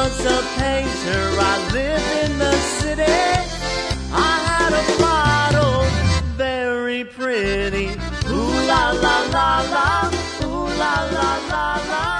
was a painter, I lived in the city. I had a model, very pretty. Ooh la la la la, ooh la la la la.